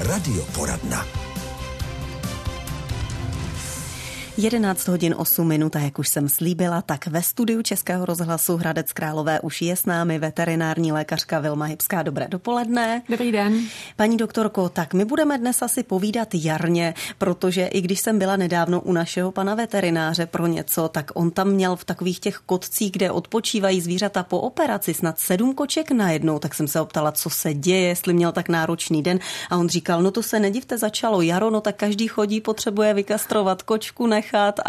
Radioporadna. 11 hodin 8 minut a jak už jsem slíbila, tak ve studiu Českého rozhlasu Hradec Králové už je s námi veterinární lékařka Vilma Hybská. Dobré dopoledne. Dobrý den. Paní doktorko, tak my budeme dnes asi povídat jarně, protože i když jsem byla nedávno u našeho pana veterináře pro něco, tak on tam měl v takových těch kotcích, kde odpočívají zvířata po operaci, snad 7 koček najednou, tak jsem se optala, co se děje, jestli měl tak náročný den a on říkal, no to se nedivte, začalo jaro, no tak každý chodí, potřebuje vykastrovat kočku, nechat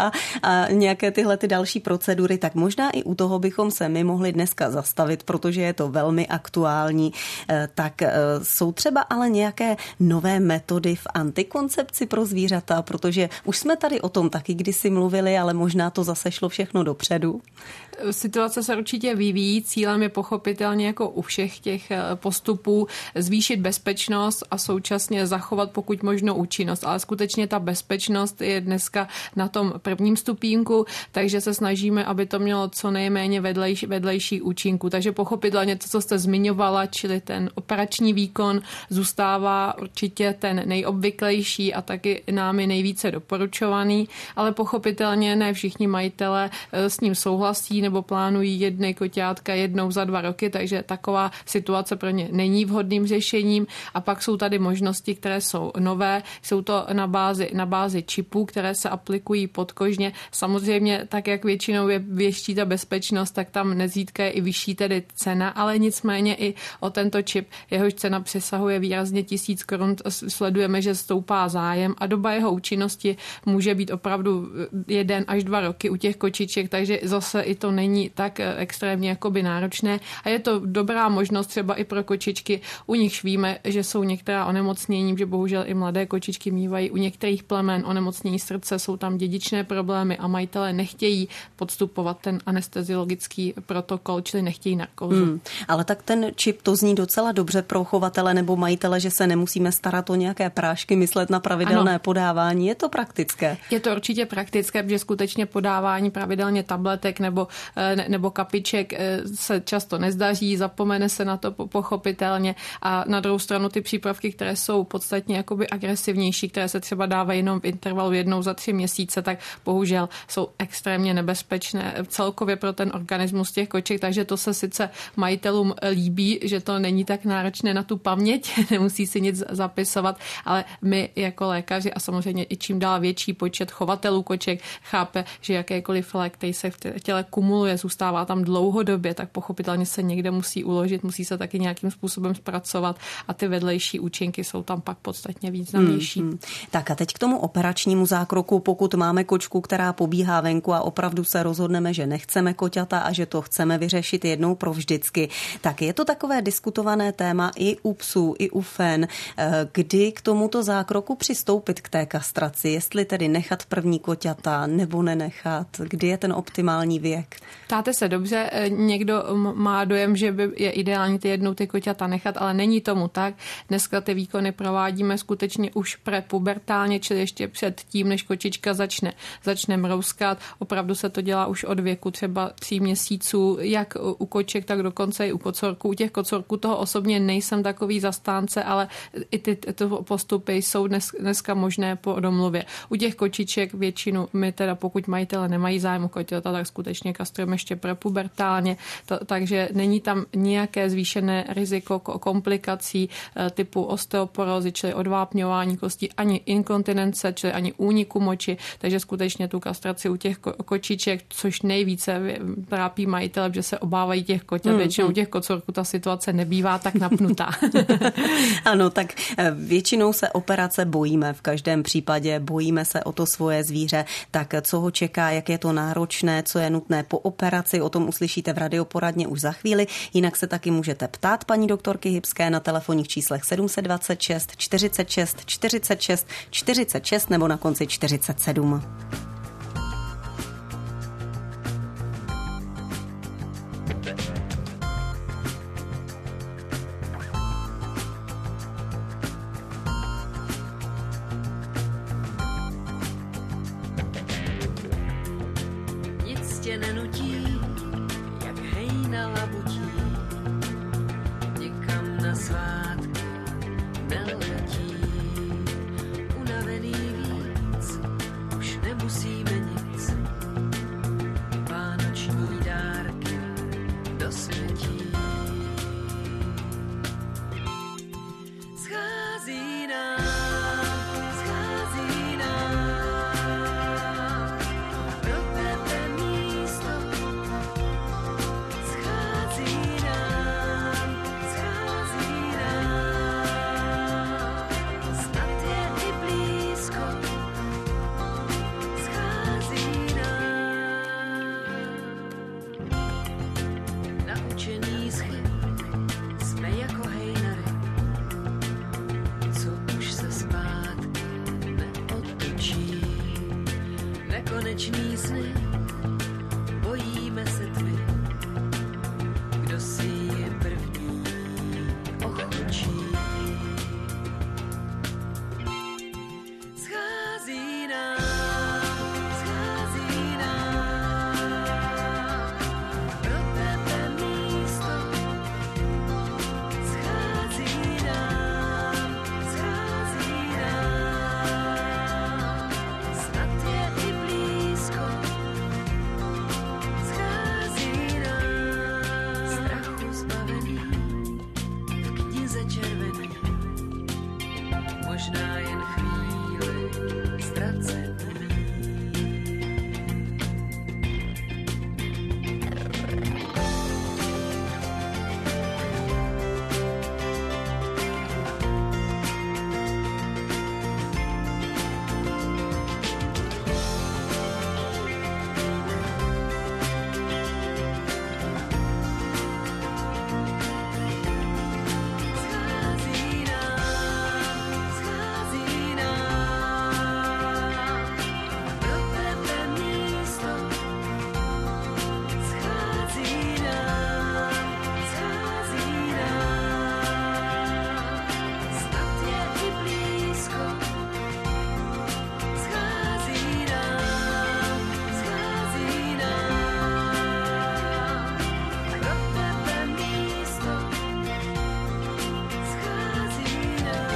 a nějaké tyhle ty další procedury, tak možná i u toho bychom se my mohli dneska zastavit, protože je to velmi aktuální. Tak jsou třeba ale nějaké nové metody v antikoncepci pro zvířata, protože už jsme tady o tom taky kdysi mluvili, ale možná to zase šlo všechno dopředu. Situace se určitě vyvíjí, cílem je pochopitelně jako u všech těch postupů zvýšit bezpečnost a současně zachovat pokud možno účinnost, ale skutečně ta bezpečnost je dneska na tom prvním stupínku, takže se snažíme, aby to mělo co nejméně vedlejší účinku. Takže pochopitelně to, co jste zmiňovala, čili ten operační výkon zůstává určitě ten nejobvyklejší a taky námi nejvíce doporučovaný, ale pochopitelně ne všichni majitelé s ním souhlasí nebo plánují jedny koťátka jednou za 2 roky, takže taková situace pro ně není vhodným řešením. A pak jsou tady možnosti, které jsou nové. Jsou to na bázi čipů, které se aplikují podkožně. Samozřejmě, tak jak většinou je větší ta bezpečnost, tak tam nezřídka je i vyšší tedy cena, ale nicméně i o tento čip, jehož cena přesahuje výrazně 1000 korun, sledujeme, že stoupá zájem a doba jeho účinnosti může být opravdu 1 až 2 roky u těch kočiček, takže zase i to není tak extrémně jakoby náročné a je to dobrá možnost třeba i pro kočičky. U nichž víme, že jsou některá onemocnění, že bohužel i mladé kočičky mívají u některých plemen onemocnění srdce, jsou tam dědičné problémy a majitelé nechtějí podstupovat ten anesteziologický protokol, čili nechtějí narkózu. Ale tak ten čip, to zní docela dobře pro chovatele nebo majitele, že se nemusíme starat o nějaké prášky, myslet na pravidelné podávání. Je to praktické? Je to určitě praktické, protože skutečně podávání pravidelně tabletek nebo kapiček se často nezdaří, zapomene se na to pochopitelně a na druhou stranu ty přípravky, které jsou podstatně jakoby agresivnější, které se třeba dávají jenom v intervalu 1 za 3 měsíce, tak bohužel jsou extrémně nebezpečné celkově pro ten organismus těch koček, takže to se sice majitelům líbí, že to není tak náročné na tu paměť, nemusí si nic zapisovat, ale my jako lékaři a samozřejmě i čím dál větší počet chovatelů koček chápe, že jakýkoliv lék, který se v těle kumuluje, zůstává tam dlouhodobě, tak pochopitelně se někde musí uložit, musí se taky nějakým způsobem zpracovat a ty vedlejší účinky jsou tam pak podstatně významnější. Tak a teď k tomu operačnímu zákroku, pokud máme kočku, která pobíhá venku a opravdu se rozhodneme, že nechceme koťata a že to chceme vyřešit jednou provždycky, tak je to takové diskutované téma i u psů, i u fen, kdy k tomuto zákroku přistoupit k té kastraci, jestli tedy nechat první koťata nebo nenechat, kdy je ten optimální věk. Ptáte se dobře, někdo má dojem, že by je ideální ty koťata nechat, ale není tomu tak. Dneska ty výkony provádíme skutečně už prepubertálně, čili ještě před tím, než kočička začne mrouskat. Opravdu se to dělá už od věku třeba 3 měsíců, jak u koček, tak dokonce i u kocorků. U těch kocorků toho osobně nejsem takový zastánce, ale i ty postupy jsou dneska možné po domluvě. U těch kočiček většinu my teda, pokud majitele nemají zájem o koťata, tak skutečně kastrujeme ještě prepubertálně, takže není tam nějaké zvýšené riziko komplikací typu osteoporózy, čili odvápňování kostí, ani inkontinence, čili ani úniku moči, takže skutečně tu kastraci u těch kočiček, což nejvíce trápí majitele, že se obávají těch koťat. Většinou u těch kocorků ta situace nebývá tak napnutá. Ano, tak většinou se operace bojíme, v každém případě bojíme se o to svoje zvíře, tak co ho čeká, jak je to náročné, co je nutné po operaci, o tom uslyšíte v radioporadně už za chvíli, jinak se taky můžete ptát paní doktorky Hybské na telefonních číslech 726 46 46 46 nebo na konci 47. Tě nenutí, jak hejna labutí, nikam na svátky neletí. tanečný sny, bojíme se tmy, kdo si je první ochočí. Schází nám pro tebe místo, schází nám, snad je i blízko, schází nám, strachu zbavený, v knize červené, možná jen chvíli ztracený. Schází nám pro tebe místo, schází nám, snad je i blízko, schází nám, pro tebe místo, schází nám.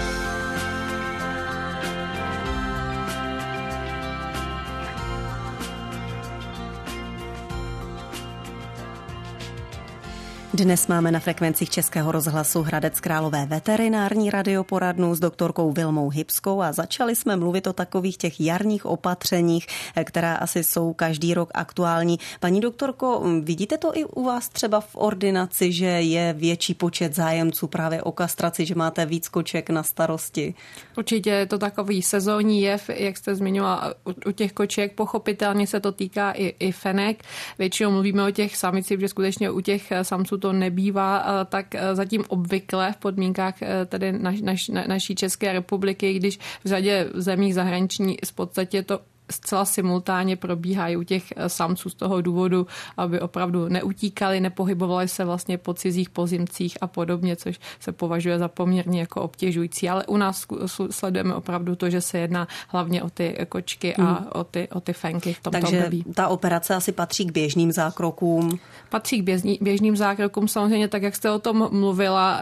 Dnes máme na frekvencích Českého rozhlasu Hradec Králové veterinární radioporadnu s doktorkou Vilmou Hybskou a začali jsme mluvit o takových těch jarních opatřeních, která asi jsou každý rok aktuální. Paní doktorko, vidíte to i u vás třeba v ordinaci, že je větší počet zájemců právě o kastraci, že máte víc koček na starosti? Určitě je to takový sezónní jev, jak jste zmiňovala u těch koček, pochopitelně se to týká i fenek. Většinou mluvíme o těch samicích, protože skutečně u těch samců to nebývá tak zatím obvykle v podmínkách tedy naší České republiky, když v řadě zemí zahraniční v podstatě to zcela simultánně probíhají u těch samců z toho důvodu, aby opravdu neutíkali, nepohybovali se vlastně po cizích pozemcích a podobně, což se považuje za poměrně jako obtěžující. Ale u nás sledujeme opravdu to, že se jedná hlavně o ty kočky a o ty fenky v tomto období. Takže ta operace asi patří k běžným zákrokům? Patří k běžným zákrokům. Samozřejmě, tak jak jste o tom mluvila,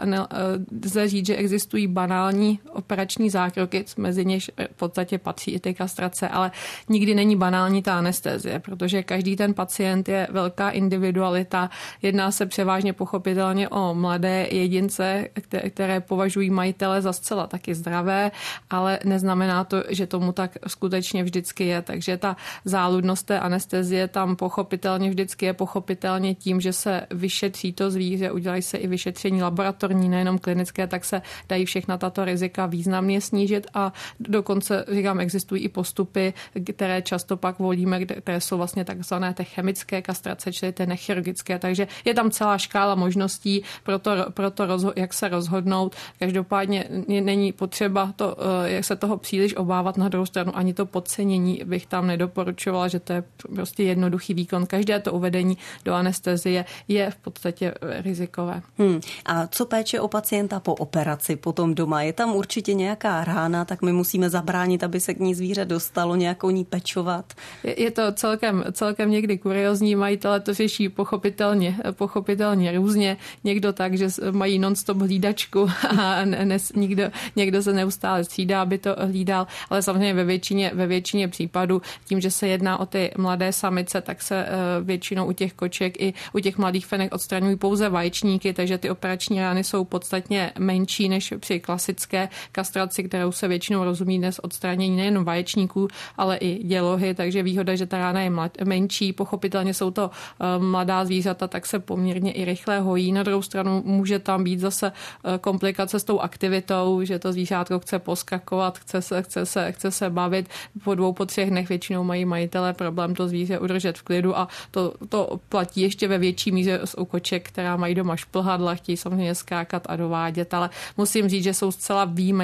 lze říct, že existují banální operační zákroky, mezi něž v podstatě patří i ty kastrace, ale nikdy není banální ta anestezie, protože každý ten pacient je velká individualita. Jedná se převážně pochopitelně o mladé jedince, které považují majitele za zcela taky zdravé, ale neznamená to, že tomu tak skutečně vždycky je. Takže ta záludnost té anestezie tam pochopitelně vždycky je pochopitelně tím, že se vyšetří to zvíře, udělají se i vyšetření laboratorní, nejenom klinické, tak se dají všechna tato rizika významně snížit a dokonce, říkám, existují i postupy, které často pak volíme, které jsou vlastně takzvané ty chemické kastrace, čili ty nechirurgické. Takže je tam celá škála možností pro to jak se rozhodnout. Každopádně není potřeba jak se toho příliš obávat. Na druhou stranu ani to podcenění bych tam nedoporučovala, že to je prostě jednoduchý výkon. Každé to uvedení do anestezie je v podstatě rizikové. A co péče o pacienta po operaci potom doma? Je tam určitě nějaká rána, tak my musíme zabránit, aby se k ní zvíře dostalo, nějakou ní pečovat. Je to celkem někdy kuriozní, majitele to řeší pochopitelně různě. Někdo tak, že mají non-stop hlídačku a někdo se neustále střídá, aby to hlídal, ale samozřejmě ve většině případů tím, že se jedná o ty mladé samice, tak se většinou u těch koček i u těch mladých fenek odstraňují pouze vaječníky, takže ty operační rány jsou podstatně menší než při klasické kastraci, kterou se většinou rozumí dnes odstranění nejen vaječníků, ale i dělohy, takže výhoda, že ta rána je menší, pochopitelně jsou to mladá zvířata, tak se poměrně i rychle hojí. Na druhou stranu může tam být zase komplikace s tou aktivitou, že to zvířátko chce poskakovat, chce se bavit. Po 2, po 3 dnech většinou mají majitelé problém to zvíře udržet v klidu a to platí ještě ve větší míře u koček, která mají doma šplhadla, chtějí samozřejmě skákat a dovádět, ale musím říct, že jsou zcela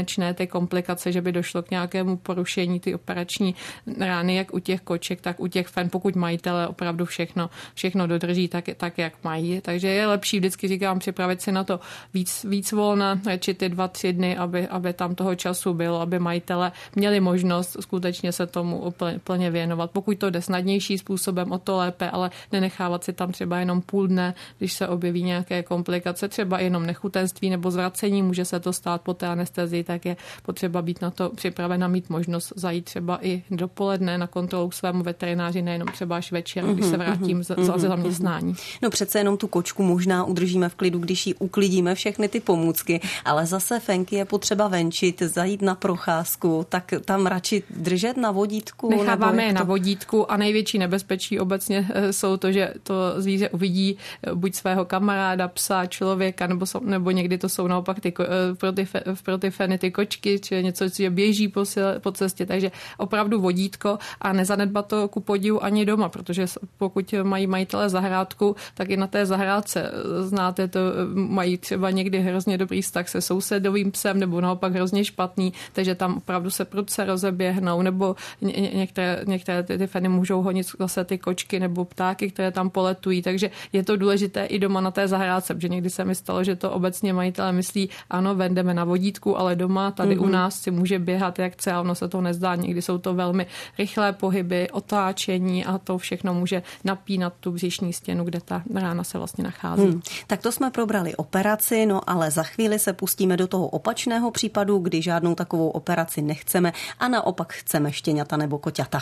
nekonečné ty komplikace, že by došlo k nějakému porušení ty operační rány, jak u těch koček, tak u těch fen, pokud majitele opravdu všechno dodrží tak, jak mají. Takže je lepší, vždycky říkám, připravit si na to víc volna, radši ty 2-3 dny, aby tam toho času bylo, aby majitele měli možnost skutečně se tomu plně věnovat. Pokud to jde snadnější způsobem, o to lépe, ale nenechávat si tam třeba jenom půl dne, když se objeví nějaké komplikace, třeba jenom nechutenství nebo zvracení, může se to stát po té anestezii, tak je potřeba být na to připravena, mít možnost zajít třeba i dopoledne na kontrolu k svému veterináři, nejenom třeba až večer, když se vrátím ze zaměstnání. No přece jenom tu kočku možná udržíme v klidu, když jí uklidíme všechny ty pomůcky, ale zase fenky je potřeba venčit, zajít na procházku, tak tam radši držet na vodítku. Necháváme je na vodítku a největší nebezpečí obecně jsou to, že to zvíře uvidí buď svého kamaráda, psa, člověka, nebo někdy to jsou naopak pro ty feny ty kočky, či něco, co běží po cestě, takže opravdu vodítko a nezanedbat to ku podivu ani doma, protože pokud mají majitele zahrádku, tak i na té zahrádce, znáte to, mají třeba někdy hrozně dobrý vztah se sousedovým psem, nebo naopak hrozně špatný, takže tam opravdu se prudce rozeběhnou, nebo některé ty feny můžou honit zase ty kočky nebo ptáky, které tam poletují, takže je to důležité i doma na té zahrádce, protože někdy se mi stalo, že to obecně majitelé myslí, ano, vendeme na vodítku, ale doma tady u nás si může běhat jak chce, a ono se to nezdá, někdy jsou to velmi rychlé pohyby, otáčení a to všechno může napínat tu břišní stěnu, kde ta rána se vlastně nachází. Tak to jsme probrali operaci, no ale za chvíli se pustíme do toho opačného případu, kdy žádnou takovou operaci nechceme a naopak chceme štěňata nebo koťata.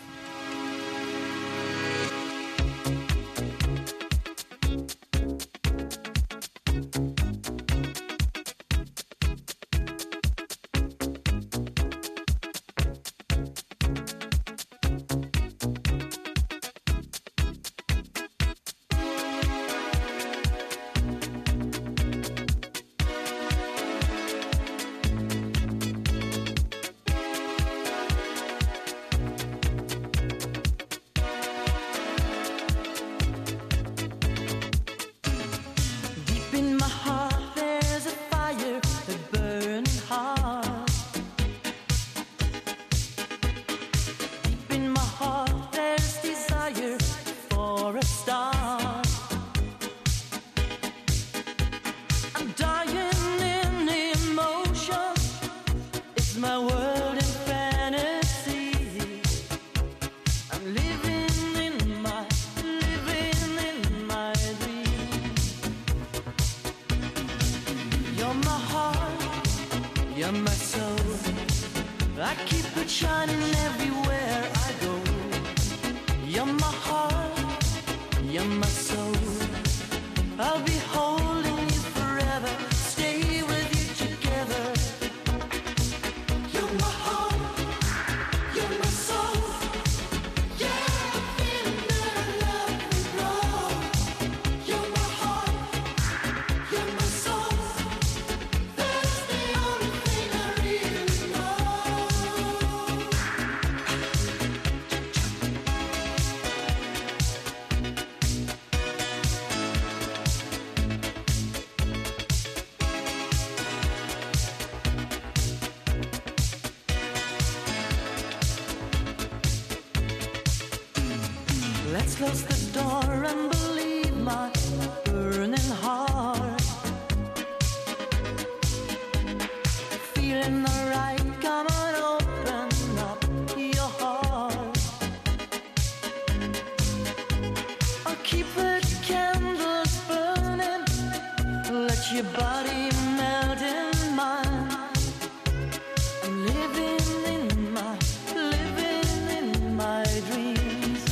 Let's close the door and believe my burning heart. Feeling alright, come on, open up your heart. I'll keep the candles burning, let your body melt in mine. I'm living in my dreams.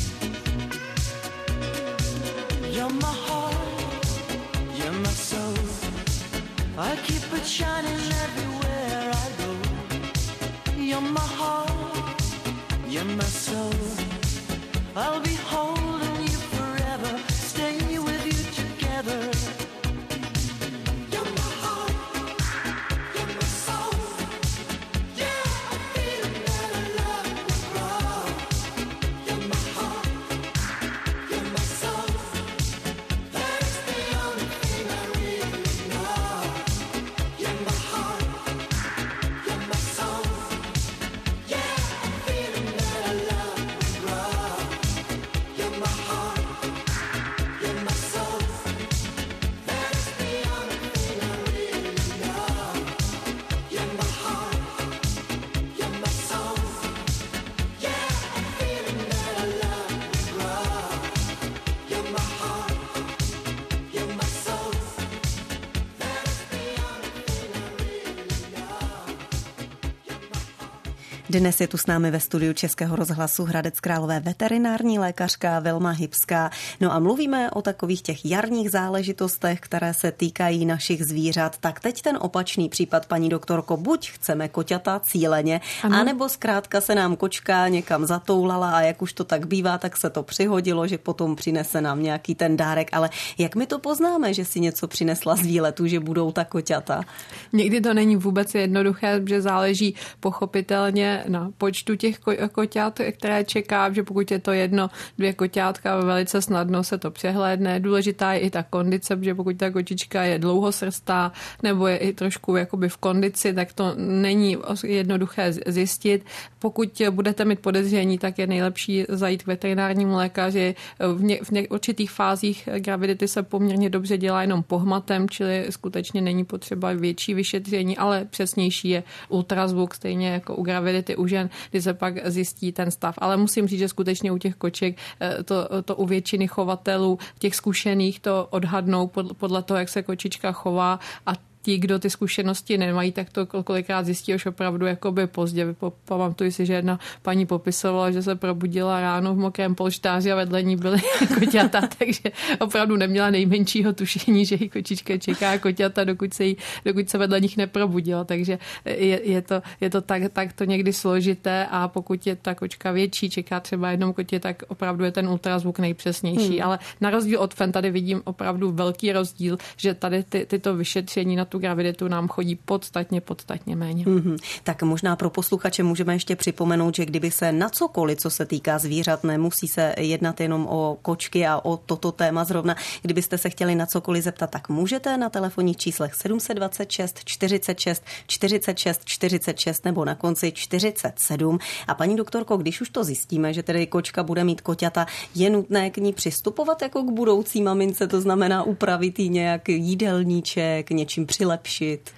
You're my heart, you're my soul. I keep it shining everywhere I go. You're my heart, you're my soul. I'll be holding you forever, stay with you together. You're my heart, you're my soul. Yeah, I feel that our love will grow. You're my heart, you're my soul. That's the only thing I really know. You're my heart, Dnes je tu s námi ve studiu Českého rozhlasu Hradec Králové veterinární lékařka Vilma Hybská. No a mluvíme o takových těch jarních záležitostech, které se týkají našich zvířat. Tak teď ten opačný případ, paní doktorko, buď chceme koťata cíleně, anebo zkrátka se nám kočka někam zatoulala a jak už to tak bývá, tak se to přihodilo, že potom přinese nám nějaký ten dárek. Ale jak my to poznáme, že si něco přinesla z výletu, že budou ta koťata? Někdy to není vůbec jednoduché, že záleží pochopitelně na počtu těch koťat, které čeká, že pokud je to 1-2 koťátka, velice snadno se to přehlédne. Důležitá je i ta kondice, že pokud ta kočička je dlouhosrstá nebo je i trošku jakoby v kondici, tak to není jednoduché zjistit. Pokud budete mít podezření, tak je nejlepší zajít k veterinárnímu lékaři. V určitých fázích gravidity se poměrně dobře dělá jenom pohmatem, čili skutečně není potřeba větší vyšetření, ale přesnější je ultrazvuk, stejně jako u gravidity u žen, kdy se pak zjistí ten stav. Ale musím říct, že skutečně u těch koček to u většiny chovatelů, těch zkušených, to odhadnou podle toho, jak se kočička chová, a ti, kdo ty zkušenosti nemají, tak to kolikrát zjistí už opravdu jakoby pozdě. Pamatuji si, že jedna paní popisovala, že se probudila ráno v mokrém polštáři a vedle ní byly koťata, takže opravdu neměla nejmenšího tušení, že jí kočička čeká koťata, dokud se vedle nich neprobudila. Takže je to tak to někdy složité, a pokud je ta kočka větší, čeká třeba jednou kotě, tak opravdu je ten ultrazvuk nejpřesnější. Ale na rozdíl od fen tady vidím opravdu velký rozdíl, že tady tyto vyšetření na tu graviditu nám chodí podstatně méně. Tak možná pro posluchače můžeme ještě připomenout, že kdyby se na cokoliv, co se týká zvířat, nemusí se jednat jenom o kočky a o toto téma zrovna, kdybyste se chtěli na cokoliv zeptat, tak můžete na telefonních číslech 726 46 46 46 nebo na konci 47. A paní doktorko, když už to zjistíme, že tedy kočka bude mít koťata, je nutné k ní přistupovat jako k budoucí mamince, to znamená upravit jí nějak jídelníček, něčím přilepšit?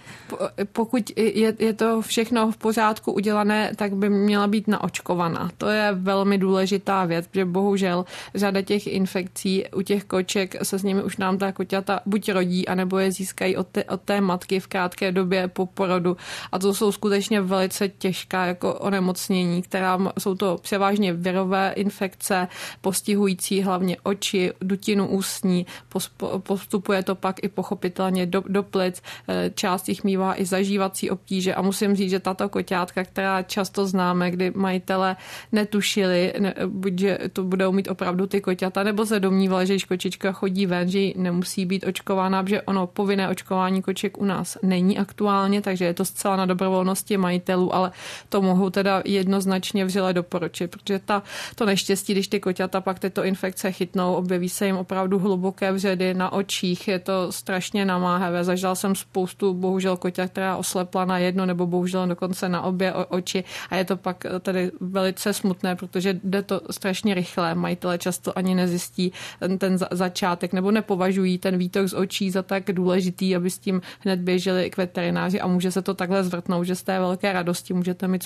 Pokud je to všechno v pořádku udělané, tak by měla být naočkovaná. To je velmi důležitá věc, protože bohužel řada těch infekcí u těch koček se s nimi už nám ta koťata buď rodí, anebo je získají od té matky v krátké době po porodu. A to jsou skutečně velice těžká jako onemocnění, která jsou to převážně virové infekce, postihující hlavně oči, dutinu ústní, postupuje to pak i pochopitelně do plic, část jich mívá i zažívací obtíže, a musím říct, že tato koťátka, která často známe, kdy majitele netušili, buď že to budou mít opravdu ty koťata, nebo se domnívali, že když kočička chodí ven, že ji nemusí být očkována, protože ono povinné očkování koček u nás není aktuálně, takže je to zcela na dobrovolnosti majitelů, ale to mohou teda jednoznačně vřele doporučit, protože to neštěstí, když ty koťata pak tyto infekce chytnou, objeví se jim opravdu hluboké vředy na očích, je to strašně namáhavé. Zažila jsem spoustu bohužel koťat, která oslepla na jedno nebo bohužel dokonce na obě oči, a je to pak tady velice smutné, protože jde to strašně rychle. Majitelé často ani nezjistí ten začátek nebo nepovažují ten výtok z očí za tak důležitý, aby s tím hned běželi k veterináři, a může se to takhle zvrtnout, že z té velké radosti můžete mít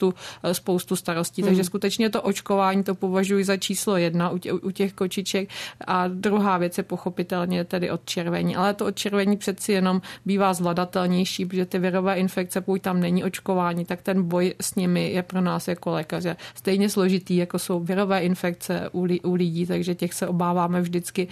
spoustu starostí. Takže skutečně to očkování to považuji za číslo 1 u těch kočiček, a druhá věc je pochopitelně tedy odčervení. Ale to odčervení přeci jenom bývá zvladatelnější, protože ty virové infekce, pokud tam není očkování, tak ten boj s nimi je pro nás jako lékaře stejně složitý, jako jsou virové infekce u lidí, takže těch se obáváme vždycky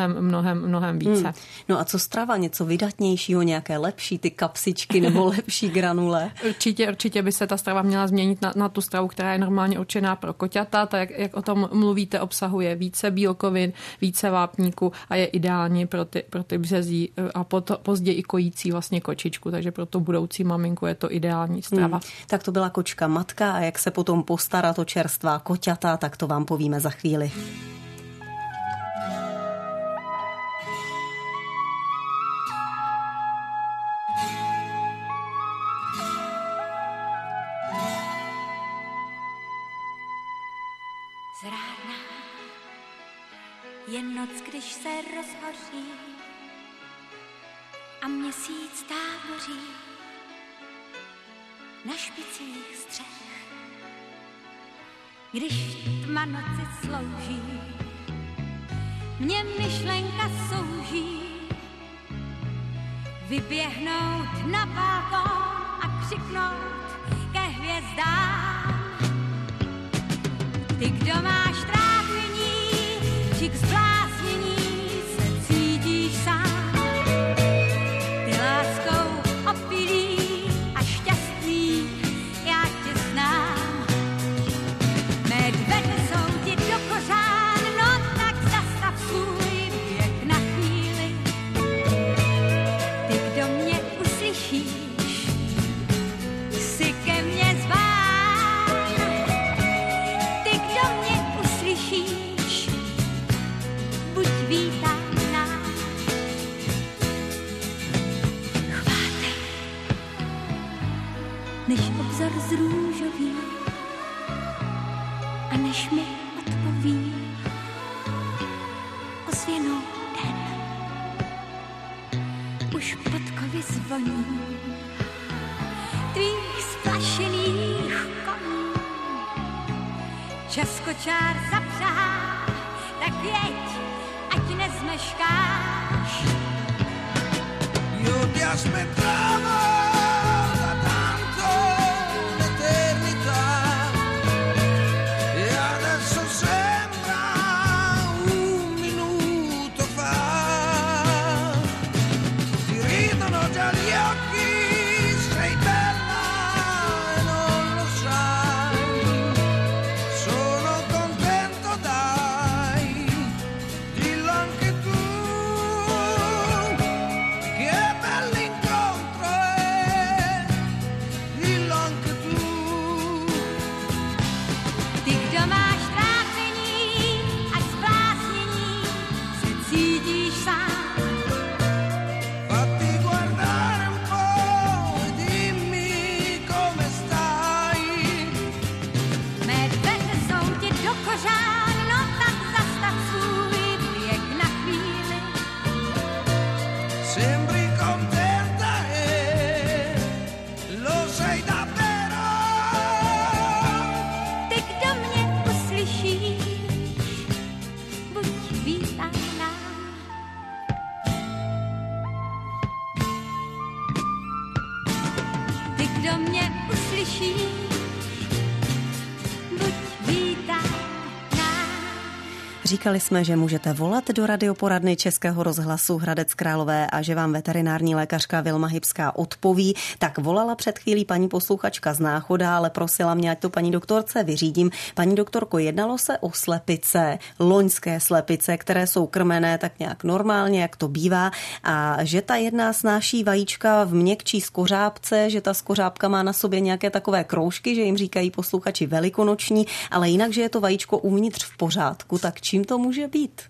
mnohem více. No a co strava? Něco vydatnějšího, nějaké lepší ty kapsičky nebo lepší granule? Určitě by se ta strava měla změnit na tu stravu, která je normálně určená pro koťata, tak jak o tom mluvíte, obsahuje více bílkovin, více vápníku a je ideální pro ty březí a později i kojící vlastně kočičku, takže pro tu budoucí maminku je to ideální strava. Tak to byla kočka matka, a jak se potom postarat o čerstvá koťata, tak to vám povíme za chvíli. Zrádná je noc, když se rozhoří a měsíc táboří na špicích střech. Když tma noci slouží, mě myšlenka souží vyběhnout na balkón a křiknout ke hvězdám. než obzor zrůžoví a než mi odpoví ozvěnou den. Už podkovy zvoní tvých splašených koní. Čas kočár zapřahá, tak jeď, ať nezmeškáš. Io ti aspettavo da tanto, un'eternità, e adesso sembra un minuto fa. Ti ridono già gli occhi, sei bella e non lo sai. Sono contento, dai, dillo anche tu. Říkali jsme, že můžete volat do radioporadny Českého rozhlasu Hradec Králové a že vám veterinární lékařka Vilma Hybská odpoví. Tak volala před chvílí paní posluchačka z Náchoda, ale prosila mě, ať to paní doktorce vyřídím. Paní doktorko, jednalo se o slepice, loňské slepice, které jsou krmené tak nějak normálně, jak to bývá, a že ta jedna snáší vajíčka v měkčí skořápce, že ta skořápka má na sobě nějaké takové kroužky, že jim říkají posluchači velikonoční, ale jinak, že je to vajíčko uvnitř v pořádku, tak čím to může být?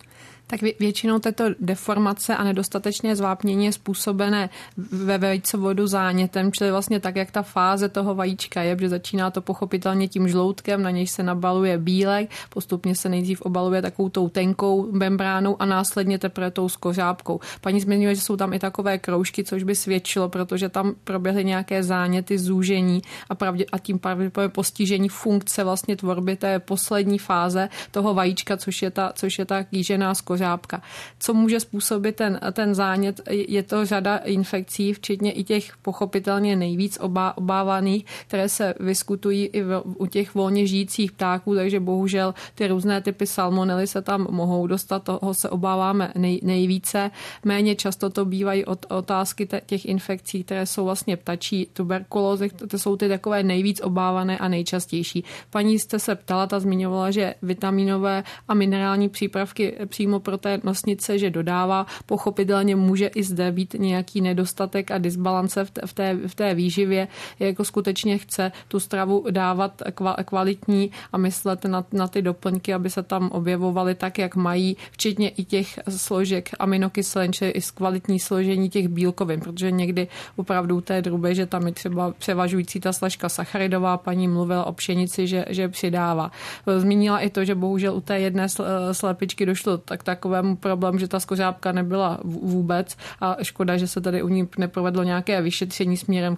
Tak většinou této deformace a nedostatečné zvápnění je způsobené ve vejcovodu zánětem, čili vlastně tak, jak ta fáze toho vajíčka je, protože začíná to pochopitelně tím žloutkem, na něj se nabaluje bílek, postupně se nejdřív obaluje takovou tou tenkou membránou a následně teprve tou skořápkou. Paní zmiňuje, že jsou tam i takové kroužky, což by svědčilo, protože tam proběhly nějaké záněty, zúžení a tím pravděpodobně postižení funkce vlastně tvorby té poslední fáze toho vajíčka, což je ta kýžená skořápka. Co může způsobit ten zánět? Je to řada infekcí, včetně i těch pochopitelně nejvíc obávaných, které se vyskytují i u těch volně žijících ptáků, takže bohužel ty různé typy salmonely se tam mohou dostat, toho se obáváme nejvíce. Méně často to bývají otázky těch infekcí, které jsou vlastně ptačí tuberkulózy, to jsou ty takové nejvíc obávané a nejčastější. Paní jste se ptala, ta zmiňovala, že vitaminové a minerální přípravky přímo pro té nosnice, že dodává, pochopitelně může i zde být nějaký nedostatek a disbalance v té výživě, jako skutečně chce tu stravu dávat kvalitní a myslet na ty doplňky, aby se tam objevovaly tak, jak mají, včetně i těch složek aminokyselin, čili i kvalitní složení těch bílkovin, protože někdy opravdu té drůbeže, že tam je třeba převažující ta složka sacharidová, paní mluvila o pšenici, že přidává. Zmínila i to, že bohužel u té jedné slepičky došlo takovému problém, že ta skořápka nebyla vůbec a škoda, že se tady u ní neprovedlo nějaké vyšetření směrem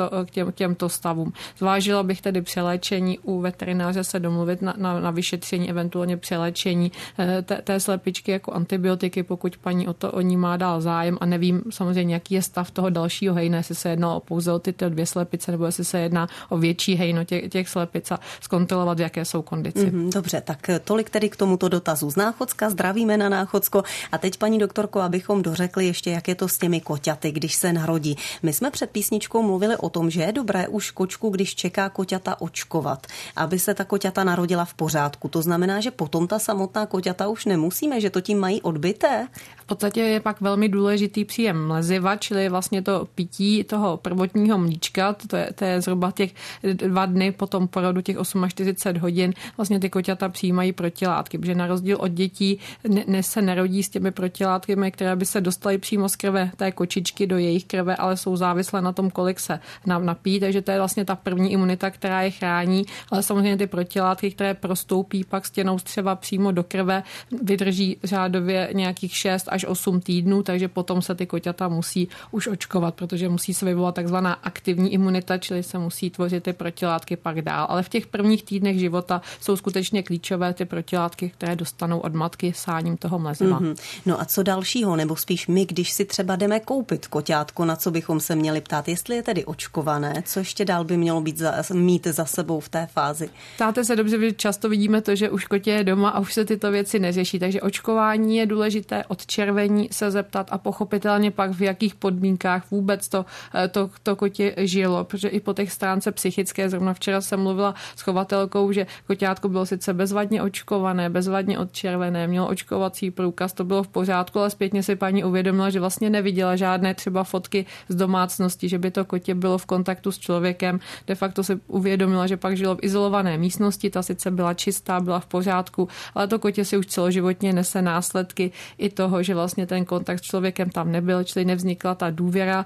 k těmto stavům. Zvážila bych tedy přeléčení u veterináře se domluvit na vyšetření, eventuálně přeléčení té slepičky jako antibiotiky, pokud paní o ní má dál zájem a nevím samozřejmě, jaký je stav toho dalšího hejna, jestli se jedná pouze o tyto dvě slepice, nebo jestli se jedná o větší hejno těch slepic a zkontrolovat, v jaké jsou kondici. Dobře, tak tolik tedy k tomuto dotazu z Náchodska. Zdravíme na Náchodsko. A teď, paní doktorko, abychom dořekli ještě, jak je to s těmi koťaty, když se narodí. My jsme před písničkou mluvili o tom, že je dobré už kočku, když čeká koťata, očkovat, aby se ta koťata narodila v pořádku. To znamená, že potom ta samotná koťata už nemusíme, že to tím mají odbyté? V podstatě je pak velmi důležitý příjem mleziva, čili vlastně to pití toho prvotního mlíčka, to je zhruba těch 2 dny po tom porodu, těch 48 hodin, vlastně ty koťata přijímají protilátky, protože na rozdíl od dětí se nerodí s těmi protilátkami, které by se dostaly přímo z krve té kočičky do jejich krve, ale jsou závislé na tom, kolik se nám napíjí, takže to je vlastně ta první imunita, která je chrání, ale samozřejmě ty protilátky, které prostoupí pak stěnou střeva přímo do krve, vydrží řádově nějakých 6 až 8 týdnů, takže potom se ty koťata musí už očkovat, protože musí se vyvolat takzvaná aktivní imunita, čili se musí tvořit ty protilátky pak dál. Ale v těch prvních týdnech života jsou skutečně klíčové ty protilátky, které dostanou od matky sáním toho mleziva. No a co dalšího, nebo spíš my, když si třeba jdeme koupit koťátko, na co bychom se měli ptát, jestli je tedy očkované, co ještě dál by mělo mít za sebou v té fázi? Ptáte se dobře, že často vidíme to, že už kotě je doma a už se tyto věci neřeší, takže očkování je důležité, od červení se zeptat a pochopitelně pak v jakých podmínkách vůbec to kotě žilo, protože i po těch stránce psychické, zrovna včera jsem mluvila s chovatelkou, že koťátko bylo sice bezvadně očkované, bezvadně odčervené, mělo očkovací průkaz, to bylo v pořádku, ale zpětně si paní uvědomila, že vlastně neviděla žádné třeba fotky z domácnosti, že by to kotě bylo v kontaktu s člověkem. De facto si uvědomila, že pak žilo v izolované místnosti, ta sice byla čistá, byla v pořádku, ale to kotě si už celoživotně nese následky i toho, že vlastně ten kontakt s člověkem tam nebyl, čili nevznikla ta důvěra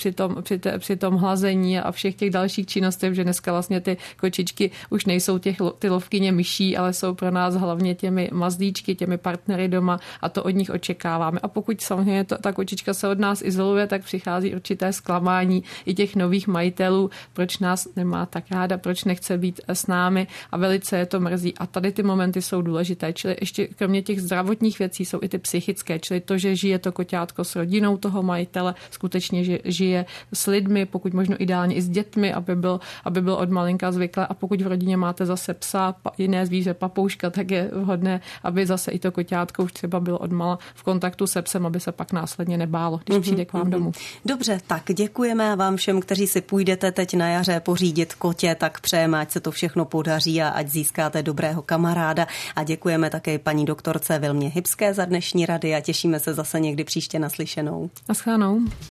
při tom hlazení a všech těch dalších činnostech, že dneska vlastně ty kočičky už nejsou ty lovkyně myší, ale jsou pro nás hlavně těmi mazlíčky, těmi partnery doma a to od nich očekáváme. A pokud samozřejmě ta kočička se od nás izoluje, tak přichází určité zklamání i těch nových majitelů, proč nás nemá tak ráda, proč nechce být s námi a velice je to mrzí. A tady ty momenty jsou důležité, čili ještě kromě těch zdravotních věcí jsou i ty psychické, čili to, že žije to koťátko s rodinou toho majitele, skutečně že žije s lidmi, pokud možno ideálně i s dětmi, aby byl od malinka zvyklé a pokud v rodině máte zase psa, jiné zvíře, papouška, tak je vhodné, aby zase i to koťátko už třeba bylo odmala v kontaktu se psem, aby se pak následně nebálo, když přijde k vám domů. Dobře, tak děkujeme vám všem, kteří si půjdete teď na jaře pořídit kotě, tak přejeme, ať se to všechno podaří a ať získáte dobrého kamaráda a děkujeme také paní doktorce Vilmě Hybské za dnešní rady a těšíme se zase někdy příště naslyšenou. Naschledanou.